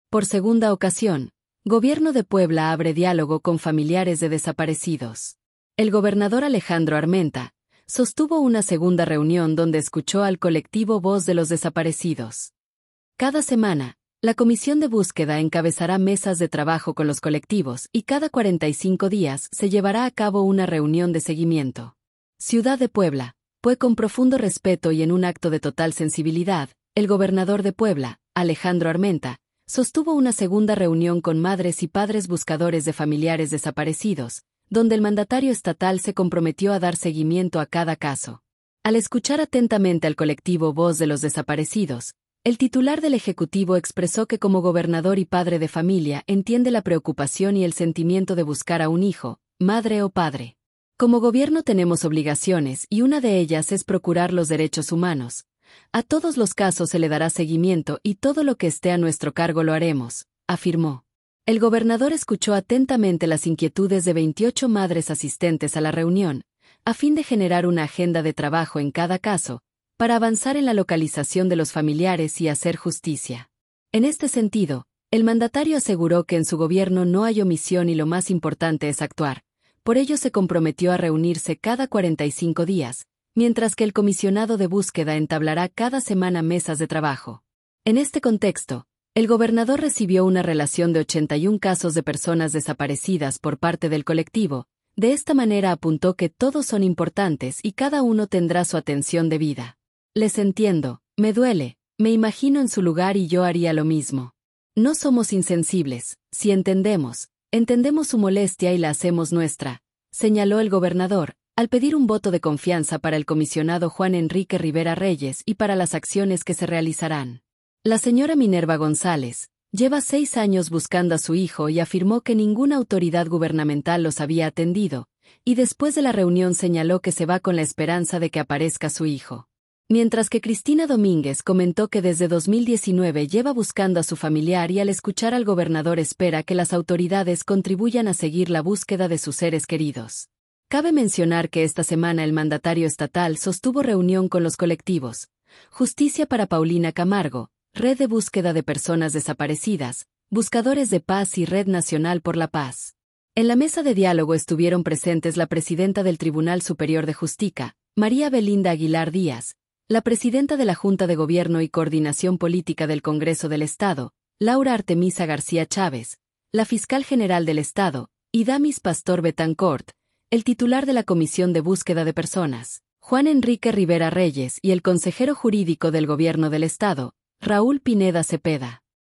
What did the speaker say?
Por segunda ocasión, Gobierno de Puebla abre diálogo con familiares de desaparecidos. El gobernador Alejandro Armenta sostuvo una segunda reunión donde escuchó al colectivo Voz de los Desaparecidos. Cada semana, la Comisión de Búsqueda encabezará mesas de trabajo con los colectivos y cada 45 días se llevará a cabo una reunión de seguimiento. Ciudad de Puebla. Pues con profundo respeto y en un acto de total sensibilidad, el gobernador de Puebla, Alejandro Armenta, sostuvo una segunda reunión con madres y padres buscadores de familiares desaparecidos, donde el mandatario estatal se comprometió a dar seguimiento a cada caso. Al escuchar atentamente al colectivo Voz de los Desaparecidos, el titular del Ejecutivo expresó que como gobernador y padre de familia entiende la preocupación y el sentimiento de buscar a un hijo, madre o padre. Como gobierno tenemos obligaciones y una de ellas es procurar los derechos humanos. A todos los casos se le dará seguimiento y todo lo que esté a nuestro cargo lo haremos, afirmó. El gobernador escuchó atentamente las inquietudes de 28 madres asistentes a la reunión, a fin de generar una agenda de trabajo en cada caso, para avanzar en la localización de los familiares y hacer justicia. En este sentido, el mandatario aseguró que en su gobierno no hay omisión y lo más importante es actuar. Por ello se comprometió a reunirse cada 45 días, mientras que el comisionado de búsqueda entablará cada semana mesas de trabajo. En este contexto, el gobernador recibió una relación de 81 casos de personas desaparecidas por parte del colectivo. De esta manera apuntó que todos son importantes y cada uno tendrá su atención debida. Les entiendo, me duele, me imagino en su lugar y yo haría lo mismo. No somos insensibles, si entendemos su molestia y la hacemos nuestra, señaló el gobernador, al pedir un voto de confianza para el comisionado Juan Enrique Rivera Reyes y para las acciones que se realizarán. La señora Minerva González lleva 6 años buscando a su hijo y afirmó que ninguna autoridad gubernamental los había atendido, y después de la reunión señaló que se va con la esperanza de que aparezca su hijo. Mientras que Cristina Domínguez comentó que desde 2019 lleva buscando a su familiar y al escuchar al gobernador espera que las autoridades contribuyan a seguir la búsqueda de sus seres queridos. Cabe mencionar que esta semana el mandatario estatal sostuvo reunión con los colectivos Justicia para Paulina Camargo, Red de Búsqueda de Personas Desaparecidas, Buscadores de Paz y Red Nacional por la Paz. En la mesa de diálogo estuvieron presentes la presidenta del Tribunal Superior de Justicia, María Belinda Aguilar Díaz, la presidenta de la Junta de Gobierno y Coordinación Política del Congreso del Estado, Laura Artemisa García Chávez, la fiscal general del Estado, Idamis Pastor Betancourt, el titular de la Comisión de Búsqueda de Personas, Juan Enrique Rivera Reyes y el consejero jurídico del Gobierno del Estado, Raúl Pineda Cepeda.